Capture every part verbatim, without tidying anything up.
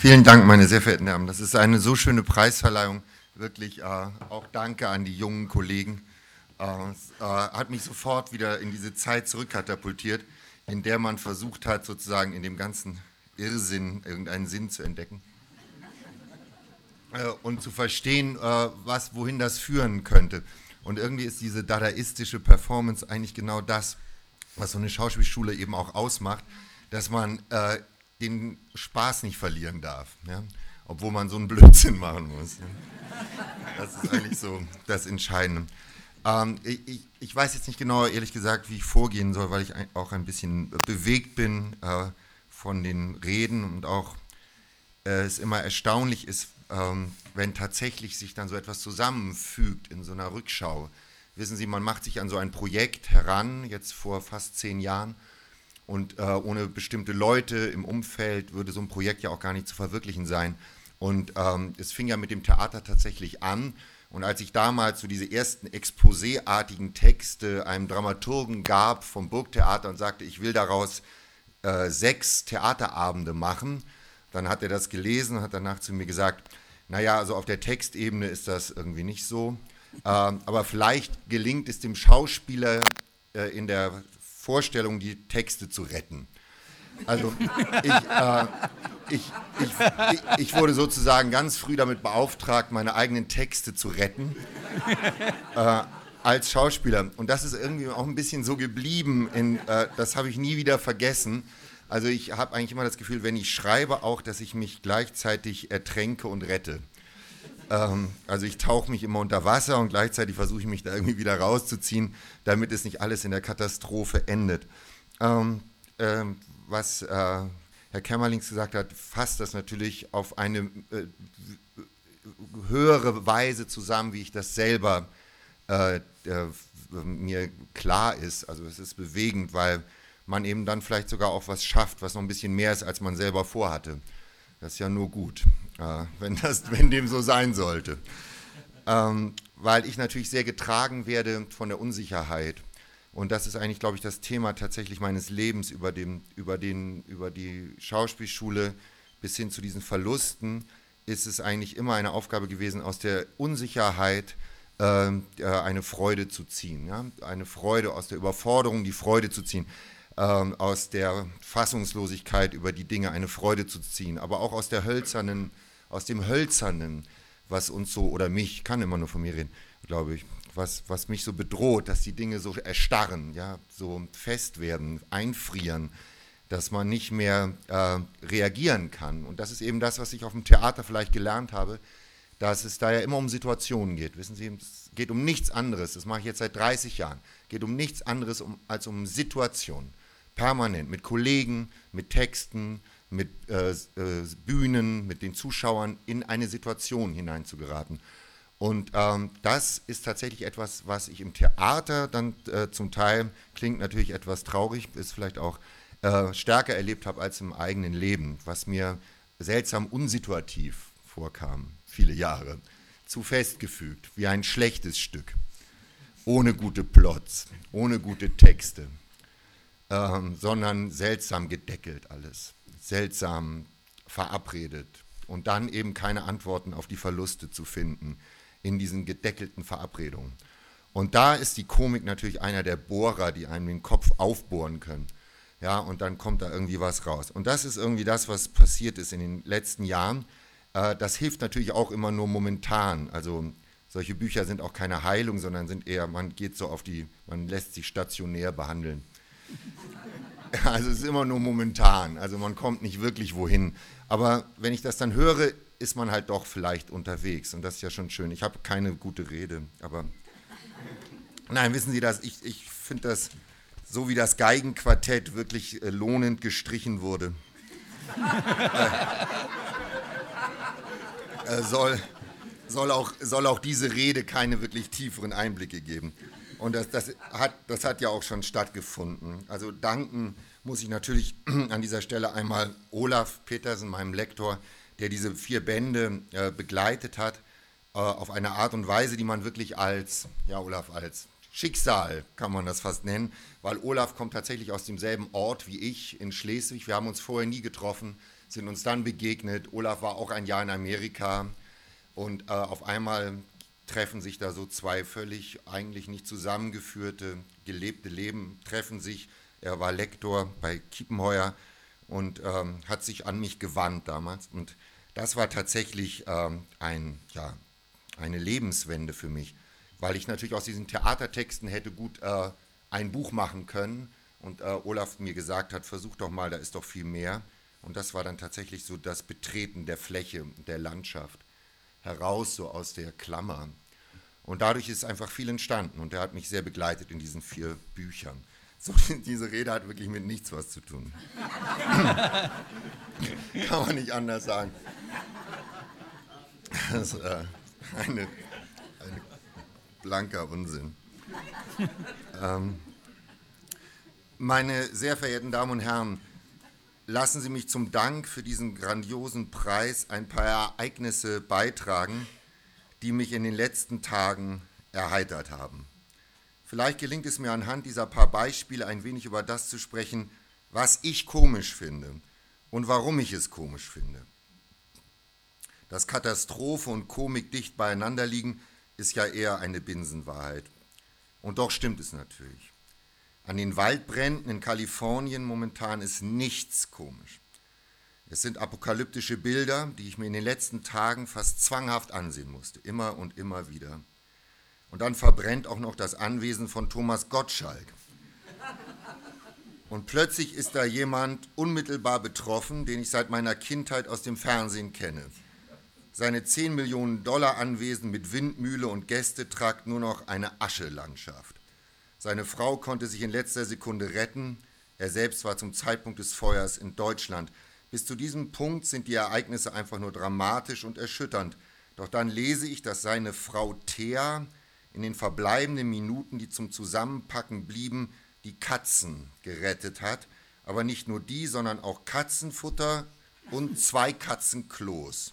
Vielen Dank, meine sehr verehrten Damen. Das ist eine so schöne Preisverleihung. Wirklich äh, auch danke an die jungen Kollegen. Äh, es äh, hat mich sofort wieder in diese Zeit zurückkatapultiert, in der man versucht hat, sozusagen in dem ganzen Irrsinn irgendeinen Sinn zu entdecken äh, und zu verstehen, äh, was, wohin das führen könnte. Und irgendwie ist diese dadaistische Performance eigentlich genau das, was so eine Schauspielschule eben auch ausmacht, dass man äh, den Spaß nicht verlieren darf, ja? Obwohl man so einen Blödsinn machen muss. Ja? Das ist eigentlich so das Entscheidende. Ähm, ich, ich weiß jetzt nicht genau, ehrlich gesagt, wie ich vorgehen soll, weil ich auch ein bisschen bewegt bin äh, von den Reden und auch äh, es immer erstaunlich ist, ähm, wenn tatsächlich sich dann so etwas zusammenfügt in so einer Rückschau. Wissen Sie, man macht sich an so ein Projekt heran, jetzt vor fast zehn Jahren, und äh, ohne bestimmte Leute im Umfeld würde so ein Projekt ja auch gar nicht zu verwirklichen sein. Und ähm, es fing ja mit dem Theater tatsächlich an. Und als ich damals so diese ersten Exposé-artigen Texte einem Dramaturgen gab vom Burgtheater und sagte, ich will daraus äh, sechs Theaterabende machen, dann hat er das gelesen und hat danach zu mir gesagt, naja, also auf der Textebene ist das irgendwie nicht so. Ähm, aber vielleicht gelingt es dem Schauspieler äh, in der Vorstellung, die Texte zu retten. Also ich, äh, ich, ich, ich, ich wurde sozusagen ganz früh damit beauftragt, meine eigenen Texte zu retten äh, als Schauspieler. Und das ist irgendwie auch ein bisschen so geblieben, in, äh, das habe ich nie wieder vergessen. Also ich habe eigentlich immer das Gefühl, wenn ich schreibe, auch, dass ich mich gleichzeitig ertränke und rette. Ähm, also ich tauche mich immer unter Wasser und gleichzeitig versuche ich mich da irgendwie wieder rauszuziehen, damit es nicht alles in der Katastrophe endet. Ähm, ähm, was äh, Herr Kämmerlings gesagt hat, fasst das natürlich auf eine äh, höhere Weise zusammen, wie ich das selber äh, äh, mir klar ist. Also es ist bewegend, weil man eben dann vielleicht sogar auch was schafft, was noch ein bisschen mehr ist, als man selber vorhatte. Das ist ja nur gut, äh, wenn, das, wenn dem so sein sollte. Ähm, weil ich natürlich sehr getragen werde von der Unsicherheit. Und das ist eigentlich, glaube ich, das Thema tatsächlich meines Lebens über, dem, über, den, über die Schauspielschule bis hin zu diesen Verlusten ist es eigentlich immer eine Aufgabe gewesen, aus der Unsicherheit äh, eine Freude zu ziehen. Ja? Eine Freude aus der Überforderung, die Freude zu ziehen. Ähm, aus der Fassungslosigkeit über die Dinge eine Freude zu ziehen, aber auch aus der hölzernen, aus dem Hölzernen, was uns so, oder mich, kann immer nur von mir reden, glaube ich, was, was mich so bedroht, dass die Dinge so erstarren, ja, so fest werden, einfrieren, dass man nicht mehr äh, reagieren kann. Und das ist eben das, was ich auf dem Theater vielleicht gelernt habe, dass es da ja immer um Situationen geht. Wissen Sie, es geht um nichts anderes, das mache ich jetzt seit dreißig Jahren, geht um nichts anderes um, als um Situationen. Permanent, mit Kollegen, mit Texten, mit äh, äh, Bühnen, mit den Zuschauern in eine Situation hineinzugeraten. Und ähm, das ist tatsächlich etwas, was ich im Theater dann äh, zum Teil, klingt natürlich etwas traurig, ist vielleicht auch äh, stärker erlebt habe als im eigenen Leben, was mir seltsam unsituativ vorkam, viele Jahre, zu festgefügt, wie ein schlechtes Stück, ohne gute Plots, ohne gute Texte. Ähm, sondern seltsam gedeckelt alles, seltsam verabredet und dann eben keine Antworten auf die Verluste zu finden in diesen gedeckelten Verabredungen. Und da ist die Komik natürlich einer der Bohrer, die einem den Kopf aufbohren können. Ja, und dann kommt da irgendwie was raus. Und das ist irgendwie das, was passiert ist in den letzten Jahren. Äh, das hilft natürlich auch immer nur momentan. Also solche Bücher sind auch keine Heilung, sondern sind eher, man geht so auf die, man lässt sich stationär behandeln. Also es ist immer nur momentan, also man kommt nicht wirklich wohin. Aber wenn ich das dann höre, ist man halt doch vielleicht unterwegs und das ist ja schon schön. Ich habe keine gute Rede, aber nein, wissen Sie das, ich, ich finde das, so wie das Geigenquartett wirklich äh, lohnend gestrichen wurde, äh, äh, soll, soll, auch, soll auch diese Rede keine wirklich tieferen Einblicke geben. Und das, das, hat, das hat ja auch schon stattgefunden. Also danken muss ich natürlich an dieser Stelle einmal Olaf Petersen, meinem Lektor, der diese vier Bände äh, begleitet hat, äh, auf eine Art und Weise, die man wirklich als, ja Olaf, als Schicksal kann man das fast nennen, weil Olaf kommt tatsächlich aus demselben Ort wie ich in Schleswig. Wir haben uns vorher nie getroffen. sind uns dann begegnet. Olaf war auch ein Jahr in Amerika und äh, auf einmal treffen sich da so zwei völlig eigentlich nicht zusammengeführte, gelebte Leben, treffen sich. Er war Lektor bei Kiepenheuer und ähm, hat sich an mich gewandt damals. Und das war tatsächlich ähm, ein, ja, eine Lebenswende für mich, weil ich natürlich aus diesen Theatertexten hätte gut äh, ein Buch machen können. Und äh, Olaf mir gesagt hat, versuch doch mal, da ist doch viel mehr. Und das war dann tatsächlich so das Betreten der Fläche, der Landschaft, heraus so aus der Klammer. Und dadurch ist einfach viel entstanden und er hat mich sehr begleitet in diesen vier Büchern. So, diese Rede hat wirklich mit nichts was zu tun. Kann man nicht anders sagen. Das ist äh, eine, eine blanker Unsinn. ähm, meine sehr verehrten Damen und Herren, lassen Sie mich zum Dank für diesen grandiosen Preis ein paar Ereignisse beitragen, die mich in den letzten Tagen erheitert haben. Vielleicht gelingt es mir anhand dieser paar Beispiele ein wenig über das zu sprechen, was ich komisch finde und warum ich es komisch finde. Dass Katastrophe und Komik dicht beieinander liegen, ist ja eher eine Binsenwahrheit. Und doch stimmt es natürlich. An den Waldbränden in Kalifornien momentan ist nichts komisch. Es sind apokalyptische Bilder, die ich mir in den letzten Tagen fast zwanghaft ansehen musste, immer und immer wieder. Und dann verbrennt auch noch das Anwesen von Thomas Gottschalk. Und plötzlich ist da jemand unmittelbar betroffen, den ich seit meiner Kindheit aus dem Fernsehen kenne. Seine zehn Millionen Dollar Anwesen mit Windmühle und Gästetrakt nur noch eine Aschelandschaft. Seine Frau konnte sich in letzter Sekunde retten. Er selbst war zum Zeitpunkt des Feuers in Deutschland. Bis zu diesem Punkt sind die Ereignisse einfach nur dramatisch und erschütternd. Doch dann lese ich, dass seine Frau Thea in den verbleibenden Minuten, die zum Zusammenpacken blieben, die Katzen gerettet hat. Aber nicht nur die, sondern auch Katzenfutter und zwei Katzenklos.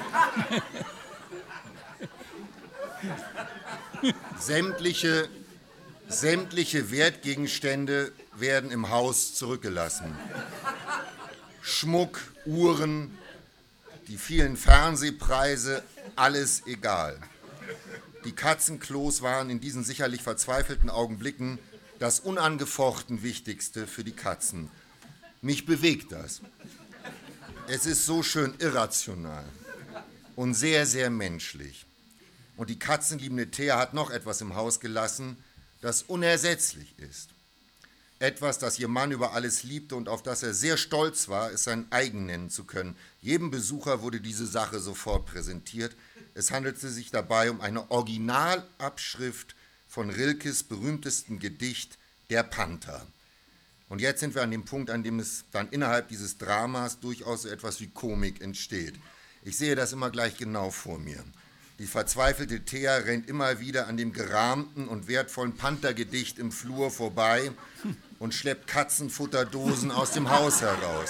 Sämtliche, sämtliche Wertgegenstände werden im Haus zurückgelassen. Schmuck, Uhren, die vielen Fernsehpreise, alles egal. Die Katzenklos waren in diesen sicherlich verzweifelten Augenblicken das unangefochten Wichtigste für die Katzen. Mich bewegt das. Es ist so schön irrational und sehr, sehr menschlich. Und die katzenliebende Thea hat noch etwas im Haus gelassen, das unersetzlich ist. Etwas, das ihr Mann über alles liebte und auf das er sehr stolz war, es sein eigen nennen zu können. Jedem Besucher wurde diese Sache sofort präsentiert. Es handelte sich dabei um eine Originalabschrift von Rilkes berühmtesten Gedicht, Der Panther. Und jetzt sind wir an dem Punkt, an dem es dann innerhalb dieses Dramas durchaus so etwas wie Komik entsteht. Ich sehe das immer gleich genau vor mir. Die verzweifelte Thea rennt immer wieder an dem gerahmten und wertvollen Panthergedicht im Flur vorbei und schleppt Katzenfutterdosen aus dem Haus heraus.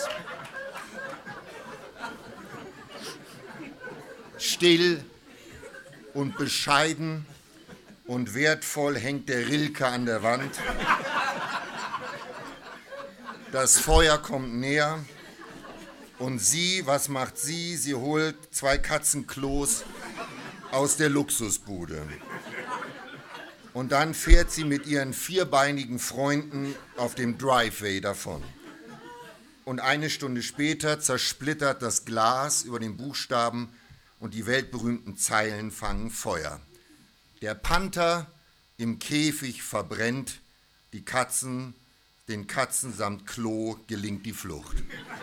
Still und bescheiden und wertvoll hängt der Rilke an der Wand. Das Feuer kommt näher und sie, was macht sie? Sie holt zwei Katzenklos aus der Luxusbude. Und dann fährt sie mit ihren vierbeinigen Freunden auf dem Driveway davon. Und eine Stunde später zersplittert das Glas über den Buchstaben und die weltberühmten Zeilen fangen Feuer. Der Panther im Käfig verbrennt, die Katzen, den Katzen samt Klo gelingt die Flucht.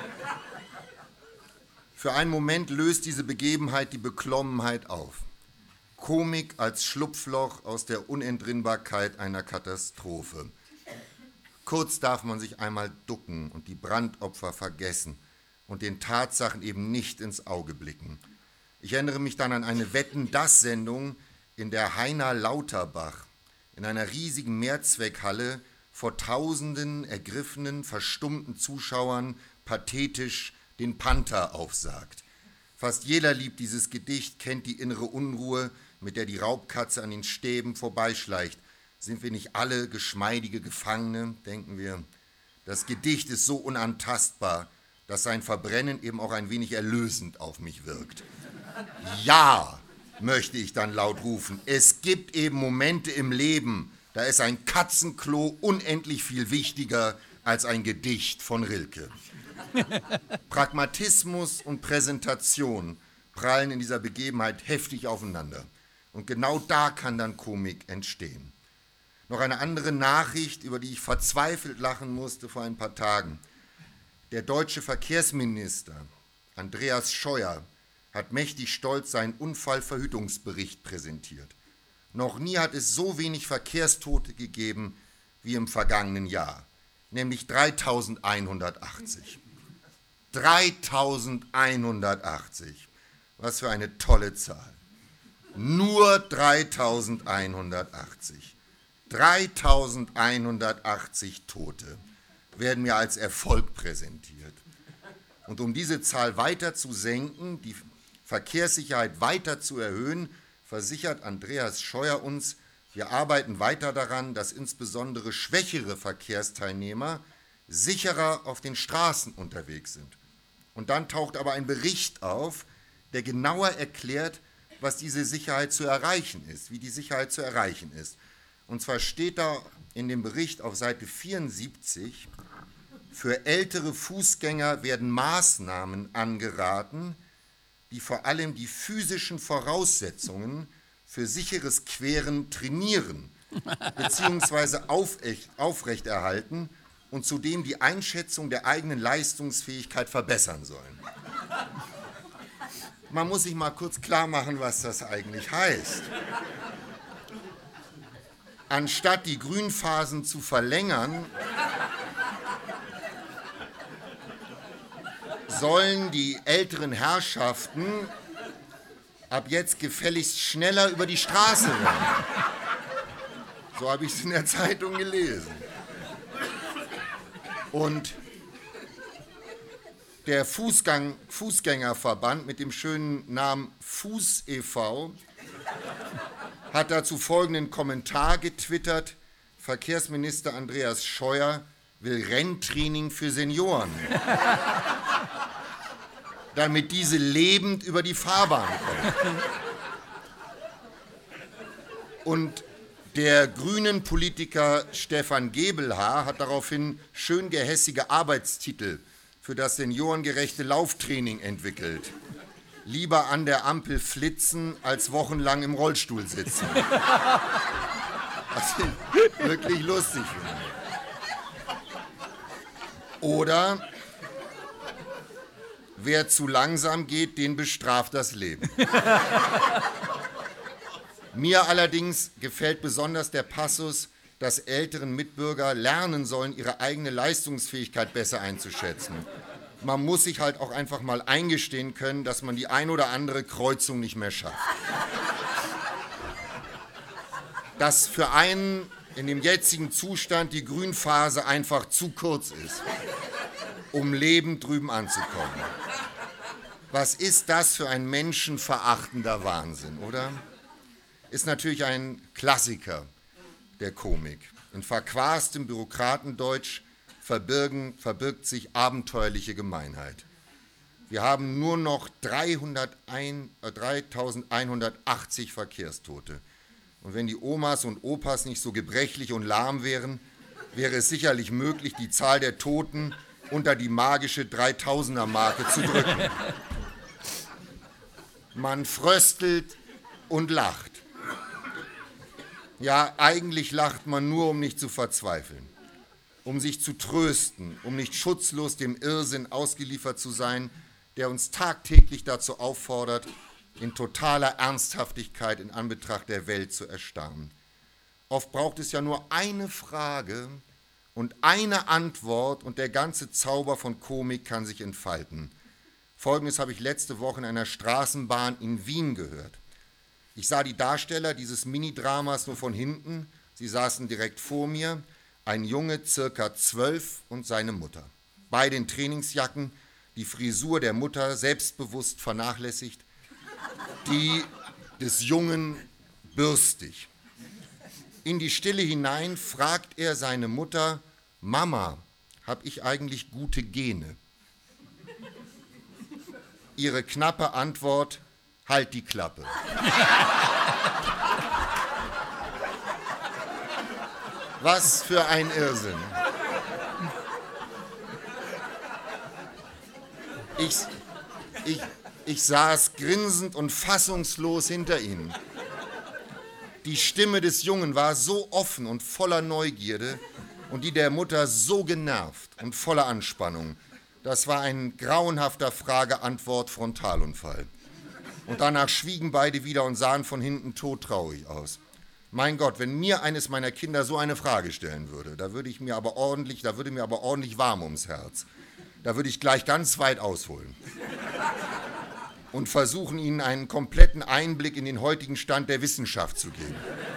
Für einen Moment löst diese Begebenheit die Beklommenheit auf. Komik als Schlupfloch aus der Unentrinnbarkeit einer Katastrophe. Kurz darf man sich einmal ducken und die Brandopfer vergessen und den Tatsachen eben nicht ins Auge blicken. Ich erinnere mich dann an eine Wetten-dass-Sendung, in der Heiner Lauterbach in einer riesigen Mehrzweckhalle vor tausenden ergriffenen, verstummten Zuschauern pathetisch den Panther aufsagt. Fast jeder liebt dieses Gedicht, kennt die innere Unruhe, mit der die Raubkatze an den Stäben vorbeischleicht. Sind wir nicht alle geschmeidige Gefangene, denken wir. Das Gedicht ist so unantastbar, dass sein Verbrennen eben auch ein wenig erlösend auf mich wirkt. Ja, möchte ich dann laut rufen, es gibt eben Momente im Leben, da ist ein Katzenklo unendlich viel wichtiger als ein Gedicht von Rilke. Pragmatismus und Präsentation prallen in dieser Begebenheit heftig aufeinander. Und genau da kann dann Komik entstehen. Noch eine andere Nachricht, über die ich verzweifelt lachen musste vor ein paar Tagen. Der deutsche Verkehrsminister Andreas Scheuer hat mächtig stolz seinen Unfallverhütungsbericht präsentiert. Noch nie hat es so wenig Verkehrstote gegeben wie im vergangenen Jahr, nämlich dreitausendeinhundertachtzig. dreitausendeinhundertachtzig. Was für eine tolle Zahl. Nur dreitausendeinhundertachtzig. dreitausendeinhundertachtzig Tote werden mir als Erfolg präsentiert. Und um diese Zahl weiter zu senken, die Verkehrssicherheit weiter zu erhöhen, versichert Andreas Scheuer uns, wir arbeiten weiter daran, dass insbesondere schwächere Verkehrsteilnehmer sicherer auf den Straßen unterwegs sind. Und dann taucht aber ein Bericht auf, der genauer erklärt, was diese Sicherheit zu erreichen ist, wie die Sicherheit zu erreichen ist. Und zwar steht da in dem Bericht auf Seite vierundsiebzig, für ältere Fußgänger werden Maßnahmen angeraten, die vor allem die physischen Voraussetzungen für sicheres Queren trainieren bzw. aufrechterhalten und zudem die Einschätzung der eigenen Leistungsfähigkeit verbessern sollen. Man muss sich mal kurz klar machen, was das eigentlich heißt. Anstatt die Grünphasen zu verlängern, sollen die älteren Herrschaften ab jetzt gefälligst schneller über die Straße rennen. So habe ich es in der Zeitung gelesen. Und der Fußgang, Fußgängerverband mit dem schönen Namen Fuß e V hat dazu folgenden Kommentar getwittert: Verkehrsminister Andreas Scheuer will Renntraining für Senioren, damit diese lebend über die Fahrbahn kommen. Und der grünen Politiker Stefan Gebelhaar hat daraufhin schön gehässige Arbeitstitel für das seniorengerechte Lauftraining entwickelt. Lieber an der Ampel flitzen, als wochenlang im Rollstuhl sitzen. Was ich wirklich lustig finde. Oder wer zu langsam geht, den bestraft das Leben. Mir allerdings gefällt besonders der Passus, dass älteren Mitbürger lernen sollen, ihre eigene Leistungsfähigkeit besser einzuschätzen. Man muss sich halt auch einfach mal eingestehen können, dass man die ein oder andere Kreuzung nicht mehr schafft. Dass für einen in dem jetzigen Zustand die Grünphase einfach zu kurz ist, um lebend drüben anzukommen. Was ist das für ein menschenverachtender Wahnsinn, oder? Ist natürlich ein Klassiker der Komik. In verquastem Bürokratendeutsch verbirgen, verbirgt sich abenteuerliche Gemeinheit. Wir haben nur noch dreitausendeinhundertachtzig Verkehrstote. Und wenn die Omas und Opas nicht so gebrechlich und lahm wären, wäre es sicherlich möglich, die Zahl der Toten unter die magische dreitausender-Marke zu drücken. Man fröstelt und lacht. Ja, eigentlich lacht man nur, um nicht zu verzweifeln, um sich zu trösten, um nicht schutzlos dem Irrsinn ausgeliefert zu sein, der uns tagtäglich dazu auffordert, in totaler Ernsthaftigkeit in Anbetracht der Welt zu erstarren. Oft braucht es ja nur eine Frage und eine Antwort und der ganze Zauber von Komik kann sich entfalten. Folgendes habe ich letzte Woche in einer Straßenbahn in Wien gehört. Ich sah die Darsteller dieses Mini-Dramas nur von hinten. Sie saßen direkt vor mir, ein Junge, circa zwölf, und seine Mutter. Beide in Trainingsjacken, die Frisur der Mutter selbstbewusst vernachlässigt, die des Jungen bürstig. In die Stille hinein fragt er seine Mutter: Mama, hab ich eigentlich gute Gene? Ihre knappe Antwort: Halt die Klappe. Was für ein Irrsinn. Ich, ich, ich saß grinsend und fassungslos hinter ihnen. Die Stimme des Jungen war so offen und voller Neugierde und die der Mutter so genervt und voller Anspannung. Das war ein grauenhafter Frage-Antwort-Frontalunfall. Und danach schwiegen beide wieder und sahen von hinten todtraurig aus. Mein Gott, wenn mir eines meiner Kinder so eine Frage stellen würde, da würde ich mir aber ordentlich, da würde mir aber ordentlich warm ums Herz. Da würde ich gleich ganz weit ausholen und versuchen, ihnen einen kompletten Einblick in den heutigen Stand der Wissenschaft zu geben.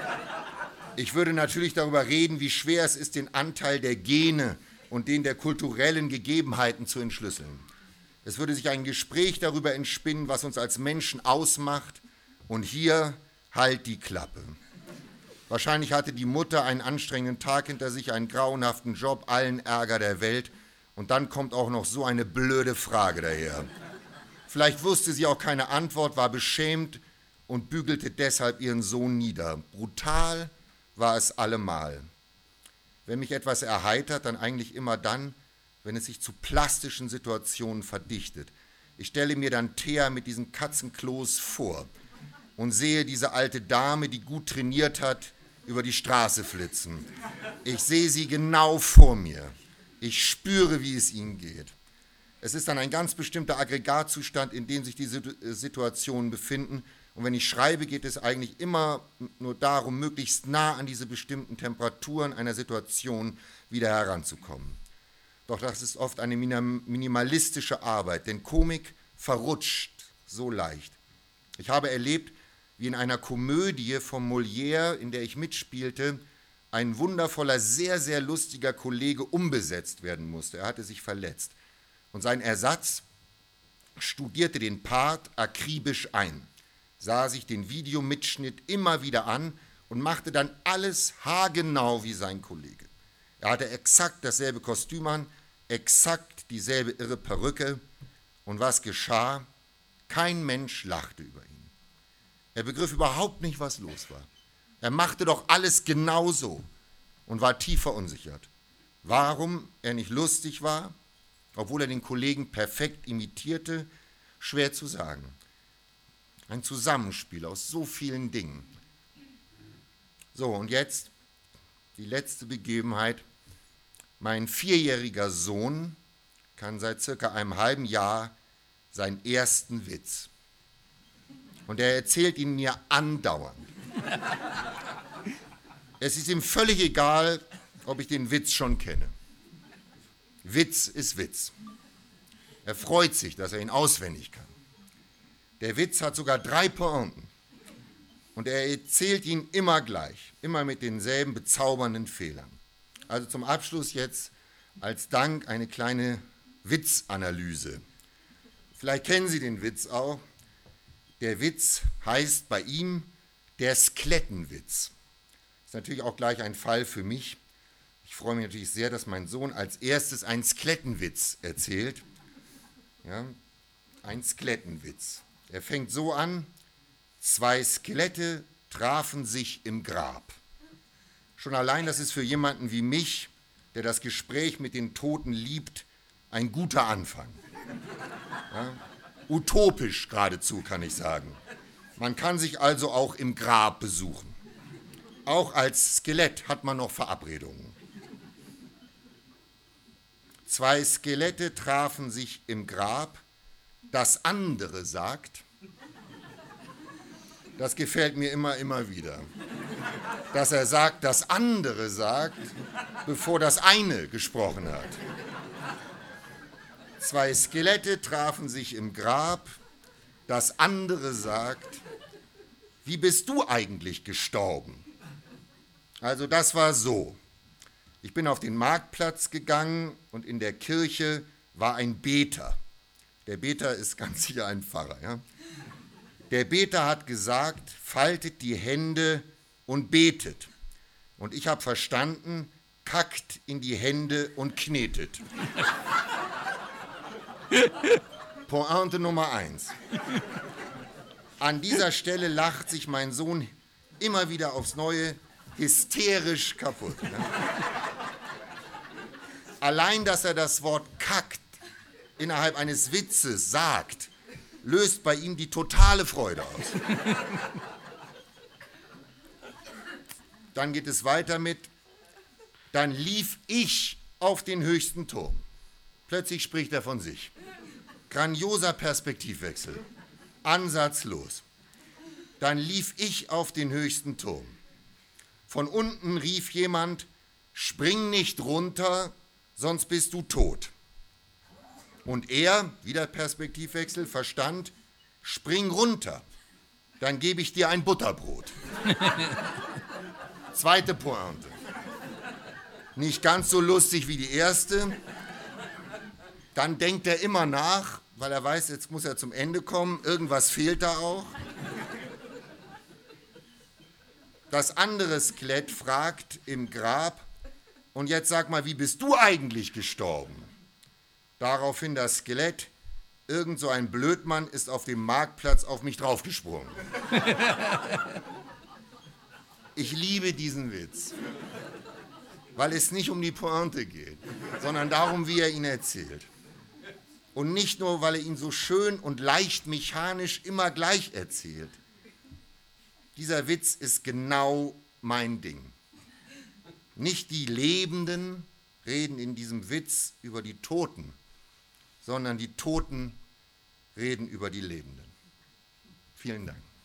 Ich würde natürlich darüber reden, wie schwer es ist, den Anteil der Gene und den der kulturellen Gegebenheiten zu entschlüsseln. Es würde sich ein Gespräch darüber entspinnen, was uns als Menschen ausmacht, und hier halt die Klappe. Wahrscheinlich hatte die Mutter einen anstrengenden Tag hinter sich, einen grauenhaften Job, allen Ärger der Welt, und dann kommt auch noch so eine blöde Frage daher. Vielleicht wusste sie auch keine Antwort, war beschämt und bügelte deshalb ihren Sohn nieder. Brutal war es allemal. Wenn mich etwas erheitert, dann eigentlich immer dann, wenn es sich zu plastischen Situationen verdichtet. Ich stelle mir dann Thea mit diesen Katzenklos vor und sehe diese alte Dame, die gut trainiert hat, über die Straße flitzen. Ich sehe sie genau vor mir. Ich spüre, wie es ihnen geht. Es ist dann ein ganz bestimmter Aggregatzustand, in dem sich diese Situationen befinden. Und wenn ich schreibe, geht es eigentlich immer nur darum, möglichst nah an diese bestimmten Temperaturen einer Situation wieder heranzukommen. Doch das ist oft eine minimalistische Arbeit, denn Komik verrutscht so leicht. Ich habe erlebt, wie in einer Komödie von Molière, in der ich mitspielte, ein wundervoller, sehr, sehr lustiger Kollege umbesetzt werden musste. Er hatte sich verletzt. Und sein Ersatz studierte den Part akribisch ein, sah sich den Videomitschnitt immer wieder an und machte dann alles haargenau wie sein Kollege. Er hatte exakt dasselbe Kostüm an, exakt dieselbe irre Perücke. Und was geschah? Kein Mensch lachte über ihn. Er begriff überhaupt nicht, was los war. Er machte doch alles genauso und war tief verunsichert. Warum er nicht lustig war, obwohl er den Kollegen perfekt imitierte, schwer zu sagen. Ein Zusammenspiel aus so vielen Dingen. So, und jetzt die letzte Begebenheit. Mein vierjähriger Sohn kann seit circa einem halben Jahr seinen ersten Witz. Und er erzählt ihn mir andauernd. Es ist ihm völlig egal, ob ich den Witz schon kenne. Witz ist Witz. Er freut sich, dass er ihn auswendig kann. Der Witz hat sogar drei Pointen. Und er erzählt ihn immer gleich, immer mit denselben bezaubernden Fehlern. Also zum Abschluss jetzt als Dank eine kleine Witzanalyse. Vielleicht kennen Sie den Witz auch. Der Witz heißt bei ihm der Skelettenwitz. Das ist natürlich auch gleich ein Fall für mich. Ich freue mich natürlich sehr, dass mein Sohn als erstes einen Skelettenwitz erzählt. Ja, ein Skelettenwitz. Er fängt so an: Zwei Skelette trafen sich im Grab. Schon allein, das ist für jemanden wie mich, der das Gespräch mit den Toten liebt, ein guter Anfang. Ja, utopisch geradezu, kann ich sagen. Man kann sich also auch im Grab besuchen. Auch als Skelett hat man noch Verabredungen. Zwei Skelette trafen sich im Grab. Das andere sagt, das gefällt mir immer, immer wieder, dass er sagt, das andere sagt, bevor das eine gesprochen hat. Zwei Skelette trafen sich im Grab. Das andere sagt, wie bist du eigentlich gestorben? Also das war so. Ich bin auf den Marktplatz gegangen und in der Kirche war ein Beter. Der Beter ist ganz sicher ein Pfarrer. Ja? Der Beter hat gesagt, faltet die Hände und betet. Und ich habe verstanden, kackt in die Hände und knetet. Pointe Nummer eins. An dieser Stelle lacht sich mein Sohn immer wieder aufs Neue hysterisch kaputt. Ne? Allein, dass er das Wort kackt innerhalb eines Witzes sagt, löst bei ihm die totale Freude aus. Dann geht es weiter mit, dann lief ich auf den höchsten Turm. Plötzlich spricht er von sich. Grandioser Perspektivwechsel. Ansatzlos. Dann lief ich auf den höchsten Turm. Von unten rief jemand, spring nicht runter, sonst bist du tot. Und er, wieder Perspektivwechsel, verstand, spring runter, dann gebe ich dir ein Butterbrot. Zweite Pointe. Nicht ganz so lustig wie die erste. Dann denkt er immer nach, weil er weiß, jetzt muss er zum Ende kommen, irgendwas fehlt da auch. Das andere Skelett fragt im Grab, und jetzt sag mal, wie bist du eigentlich gestorben? Daraufhin das Skelett, irgend so ein Blödmann ist auf dem Marktplatz auf mich draufgesprungen. Ich liebe diesen Witz, weil es nicht um die Pointe geht, sondern darum, wie er ihn erzählt. Und nicht nur, weil er ihn so schön und leicht mechanisch immer gleich erzählt. Dieser Witz ist genau mein Ding. Nicht die Lebenden reden in diesem Witz über die Toten, sondern die Toten reden über die Lebenden. Vielen Dank.